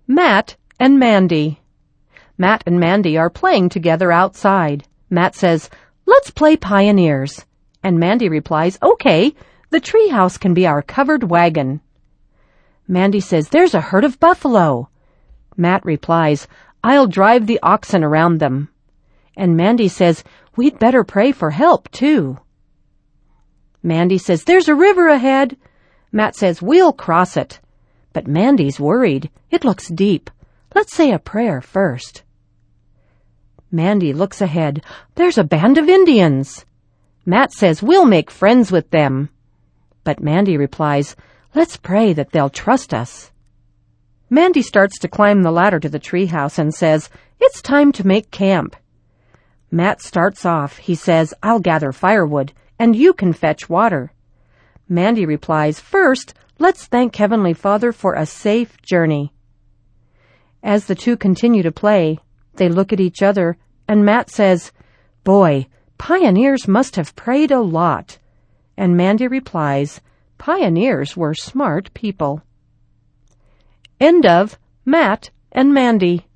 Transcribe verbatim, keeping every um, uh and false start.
Matt and Mandy. Matt and Mandy are playing together outside. Matt says, "Let's play pioneers." And Mandy replies, "Okay, the treehouse can be our covered wagon." Mandy says, "There's a herd of buffalo." Matt replies, "I'll drive the oxen around them." And Mandy says, "We'd better pray for help, too." Mandy says, "There's a river ahead." Matt says, "We'll cross it." But Mandy's worried. It looks deep. Let's say a prayer first. Mandy looks ahead. There's a band of Indians. Matt says, "We'll make friends with them." But Mandy replies, "Let's pray that they'll trust us." Mandy starts to climb the ladder to the treehouse and says, "It's time to make camp." Matt starts off. He says, "I'll gather firewood, and you can fetch water." Mandy replies, "First, let's thank Heavenly Father for a safe journey." As the two continue to play, they look at each other, and Matt says, "Boy, pioneers must have prayed a lot." And Mandy replies, "Pioneers were smart people." End of Matt and Mandy.